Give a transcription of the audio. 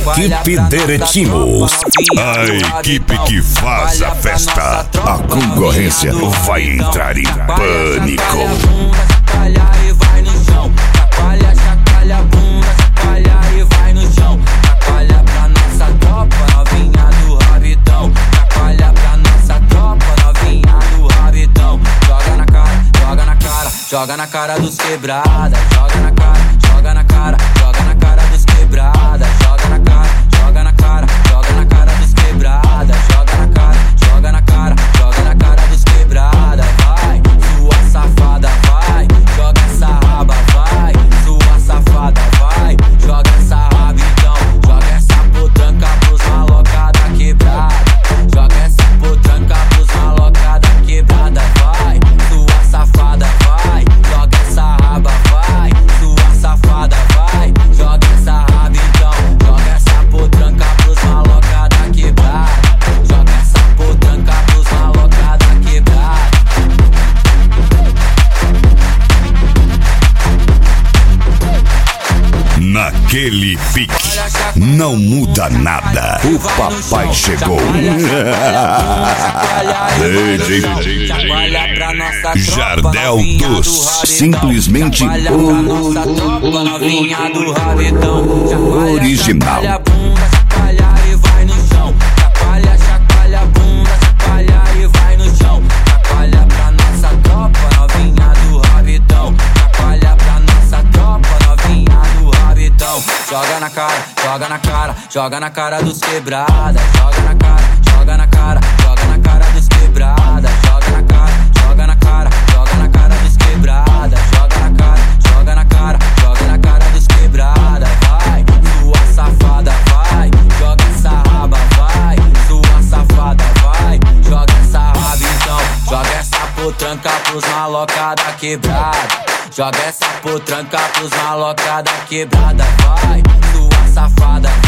Equipe Deretimos, a equipe que faz a festa. A concorrência vai entrar em pânico. Chacoalha e vai no chão. Chacoalha, chacoalha a bunda, chacoalha e vai no chão. Chacoalha pra nossa tropa, novinha do rabidão. Chacoalha pra nossa tropa, novinha do rabidão. Joga na cara, joga na cara, joga na cara dos quebrada. Joga na cara, joga na cara, joga na cara dos quebrada. Joga na cara, joga na cara, joga na cara dos quebrada. Joga na cara, joga na cara, joga na cara dos quebrada. Vai, sua safada, vai, joga essa raba, vai, sua safada, vai, joga essa raba então. Joga essa potranca pros maloca da quebrada. Joga essa potranca pros maloca da quebrada. Vai, sua safada, vai, joga essa raba, vai, sua safada, vai, joga essa raba então. Joga essa potranca pros maloca da quebrada. Joga essa potranca pros maloca da quebrada. Naquele pique, não muda nada. O papai chegou. Jardel dos, simplesmente original. Joga na cara, joga na cara, joga na cara dos quebrada. Joga na cara, joga na cara, joga na cara dos quebrada. Joga na cara, joga na cara, joga na cara dos quebrada. Joga na cara, joga na cara, joga na cara dos quebrada. Vai, sua safada, vai, joga essa raba, vai, sua safada, vai, joga essa raba então. Joga essa potranca pros maloca da quebrada. Joga essa potranca pros maloca da quebrada. Vai, sua safada,